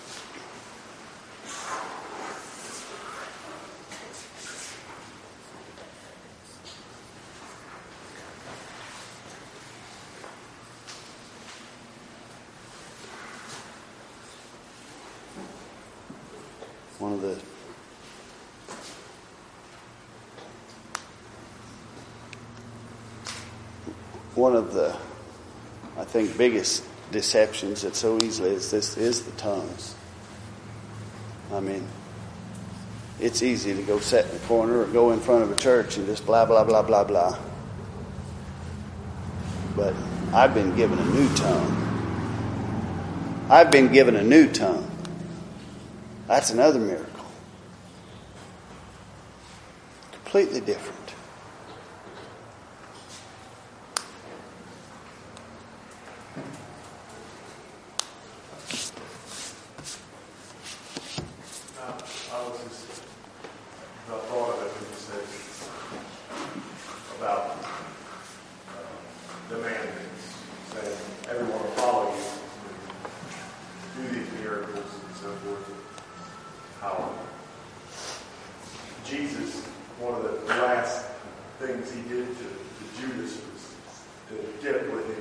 One of the, I think, biggest deceptions that so easily is the tongues. I mean, it's easy to go sit in the corner or go in front of a church and just blah, blah, blah, blah, blah. But I've been given a new tongue. I've been given a new tongue. That's another miracle. Completely different. last things he did to Judas was to dip with him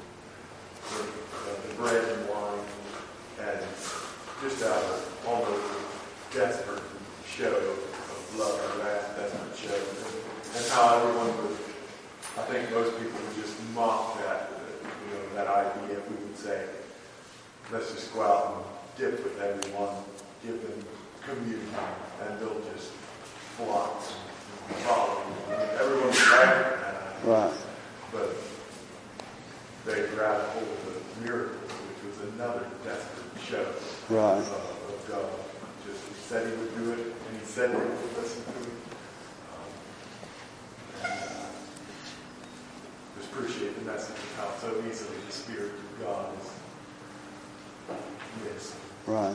the bread and wine, and just out of almost a desperate show of love, our last desperate show, and how everyone would, I think most people would just mock that, that idea. If we would say, let's just go out and dip with everyone, give them communion, and they'll just flock and follow. Everyone would laugh at that. Right. But they grabbed hold of the miracles, which was another desperate show Right. of God. Just he said he would do it, and he said they would listen to him. Just appreciate the message of how so easily the Spirit of God is missed. Right.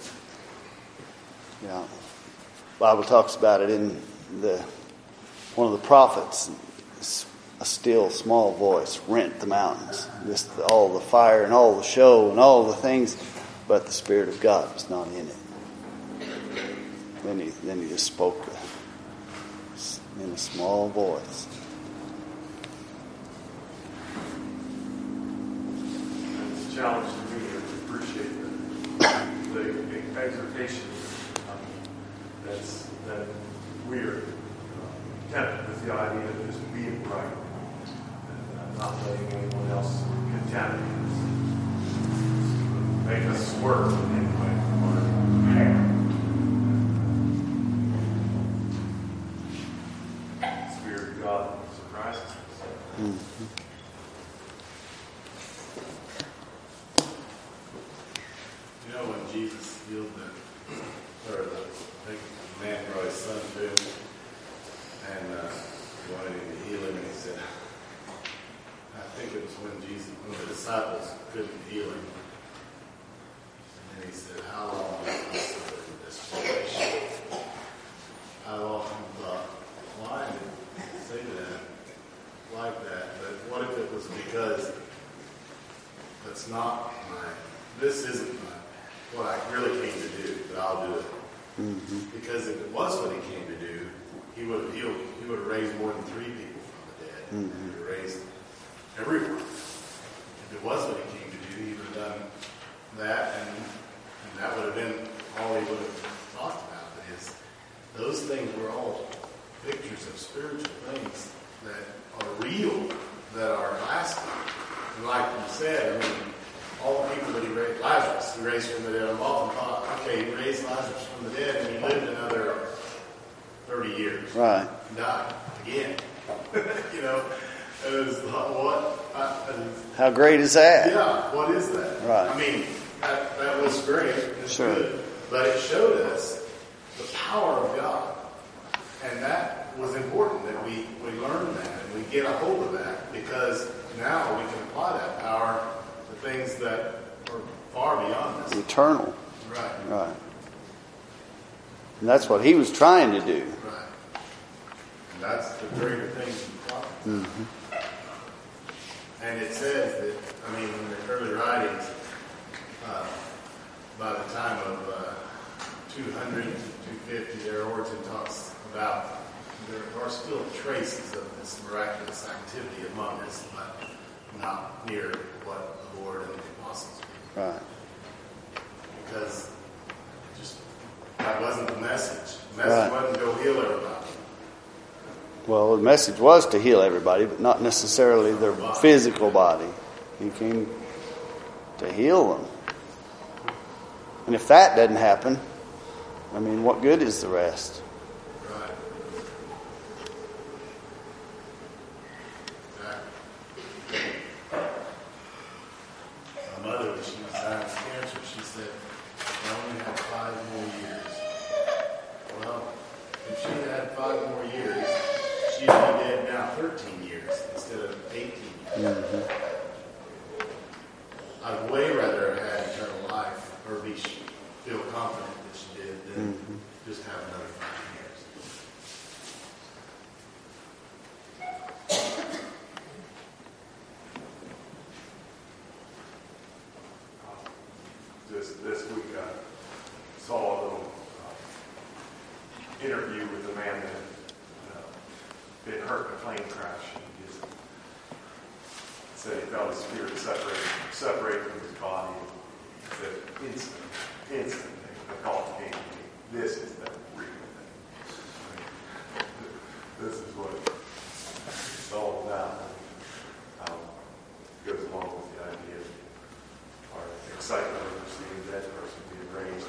Yeah. Bible talks about it in one of the prophets. A still small voice rent the mountains. Just all the fire and all the show and all the things, but the Spirit of God was not in it. Then he just spoke in a small voice. It's a challenge to me to appreciate the exhortation that we're tempted with the idea of just being right and not letting anyone else contaminate us, make us swerve in any way from our path. The Spirit of God surprises us. Mm-hmm. When Jesus healed the man brought his son to him and he wanted him to heal him, and he said, I think it was when the disciples couldn't heal him. And then he said, how long will I suffer in this situation? I've often thought, why did he say that like that? But what if it was because this isn't what I really came to do, but I'll do it. Mm-hmm. Because if it was what he came to do, he would have raised more than 3 people from the dead. Mm-hmm. He would have raised everyone. If it was what he came to do, he would have done that, and that would have been all he would have talked about. Those things were all pictures of spiritual things that are real, that are lasting. And like you said, all the people that he raised, Lazarus, he raised from the dead. I've often thought, okay, he raised Lazarus from the dead, and he lived another 30 years. Right. And died again. It was what? How great is that? Yeah, what is that? Right. That was great. It's sure. Good. But it showed us the power of God. And that was important that we learn that and we get a hold of that, because now we can apply that power to things that are far beyond us. Eternal. Right. And that's what he was trying to do. Right. And that's the greater things in God. Mm-hmm. And it says that, in the early writings, by the time of 200 to 250, there Origen talks about there are still traces of this miraculous activity among us, but not near what the Lord and the apostles did. Right. Because that wasn't the message. The message wasn't to go heal everybody. Well, the message was to heal everybody, but not necessarily their physical body. He came to heal them. And if that doesn't happen, what good is the rest? Right. My mother, when she was dying of cancer, she said, I only have 5 more years. Well, if she had 5 more years, she'd be dead now 13 years instead of 18 years. Mm-hmm. I'd way rather have had eternal life, or feel confident that she did, than just have another 5 years. This week I saw a little interview with a man that been hurt in a plane crash. He just said he felt his spirit separate from his body. He said, instantly, the thought came to me, this is the real thing. This is what it's all about. Goes along with the idea of our excitement over seeing a dead person being raised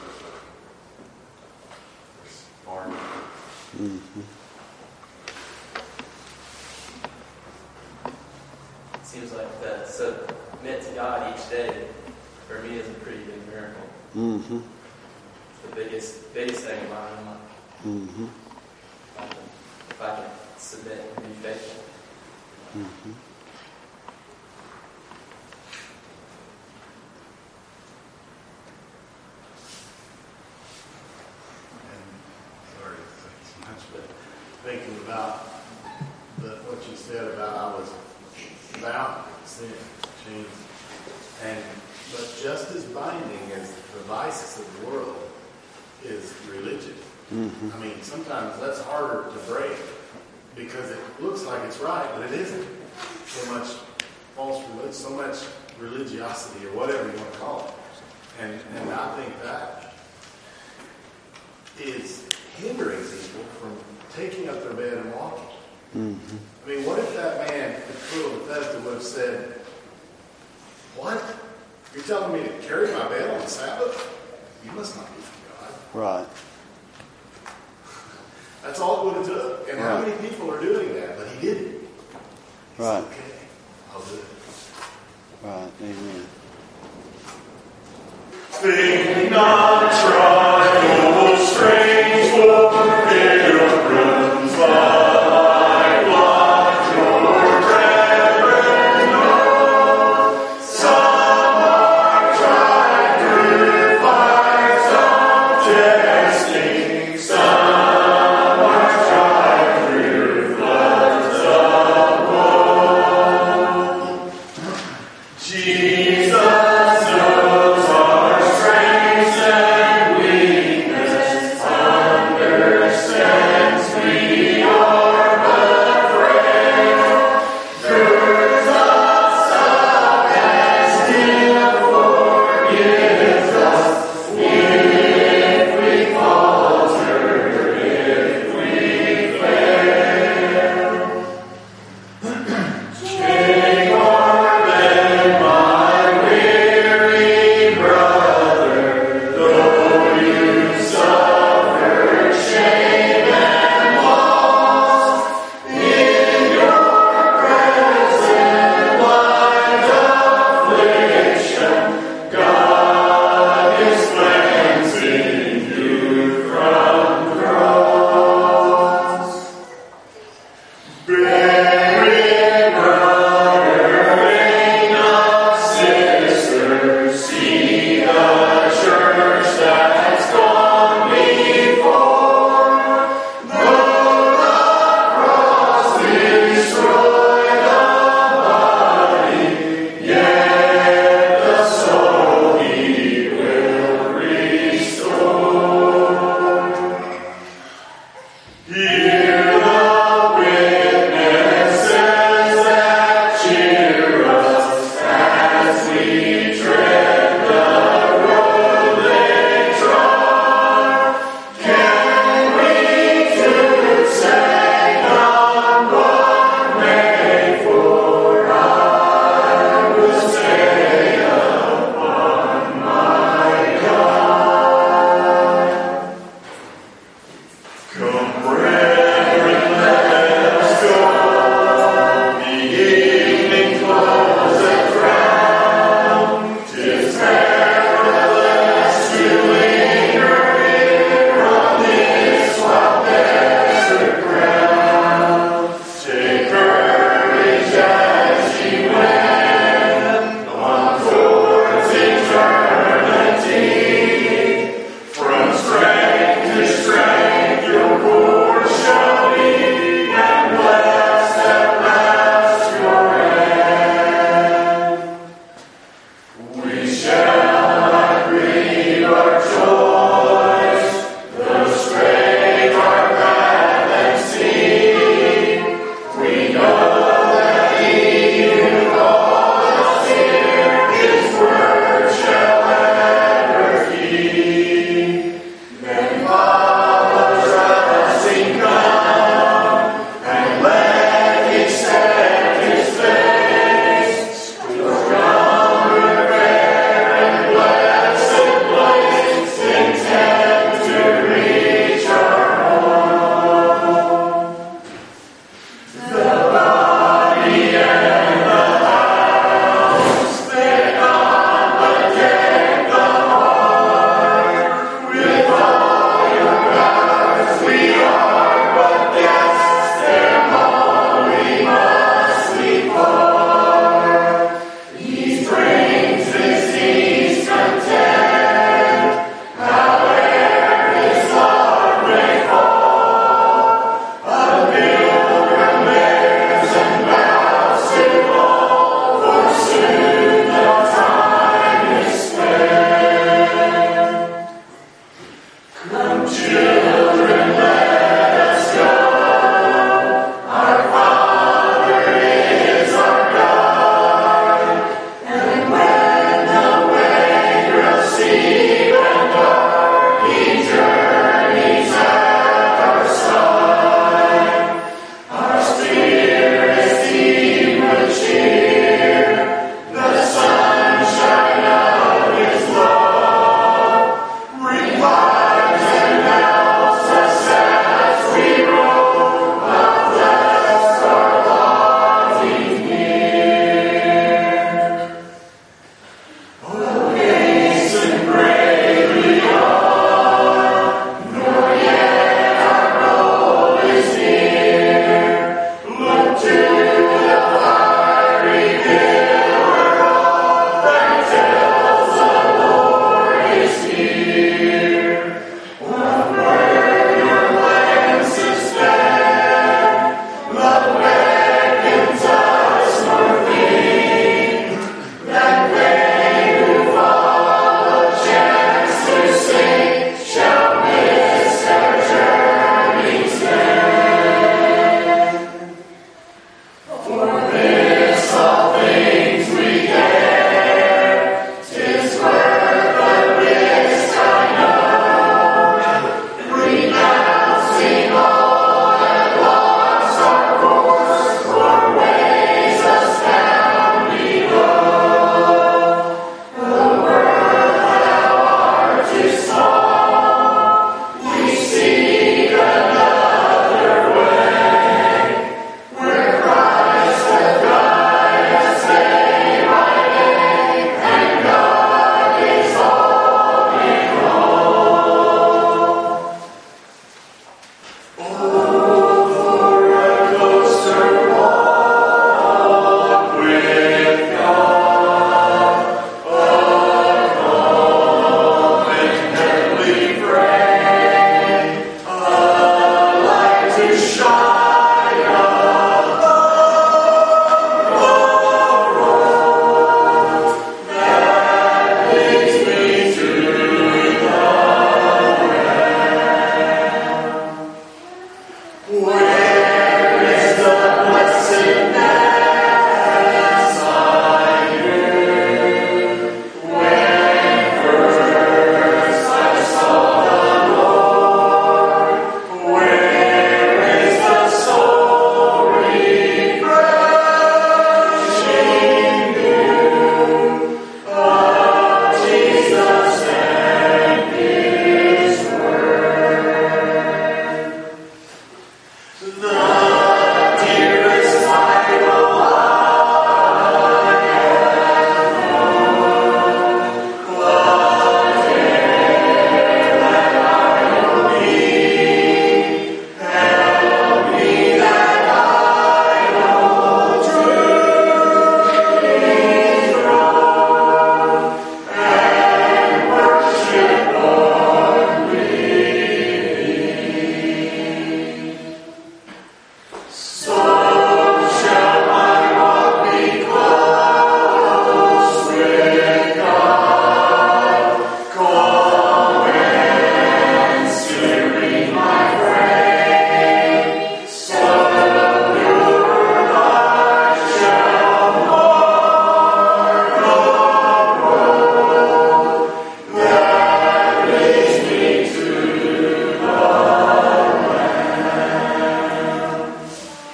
is far. Seems like that submit to God each day for me is a pretty big miracle. Mm-hmm. It's the biggest thing in my own life. Mm-hmm. If I can submit and be faithful. Mm-hmm. Sorry, thanks so much, but thinking about what you said about I was bound to sin, chains, but just as binding as the vices of the world is religion. Mm-hmm. I mean, sometimes that's harder to break because it looks like it's right, but it isn't. So much false religion, so much religiosity, or whatever you want to call it, and I think that is hindering people from taking up their bed and walking. Mm-hmm. I mean, what if that man at the foot of Bethesda would have said, "What? You're telling me to carry my bed on the Sabbath? You must not be from God." Right. That's all it would have took. And how many people are doing that? But he didn't. He Right. said, okay, I'll do it. Right. Amen. Sing not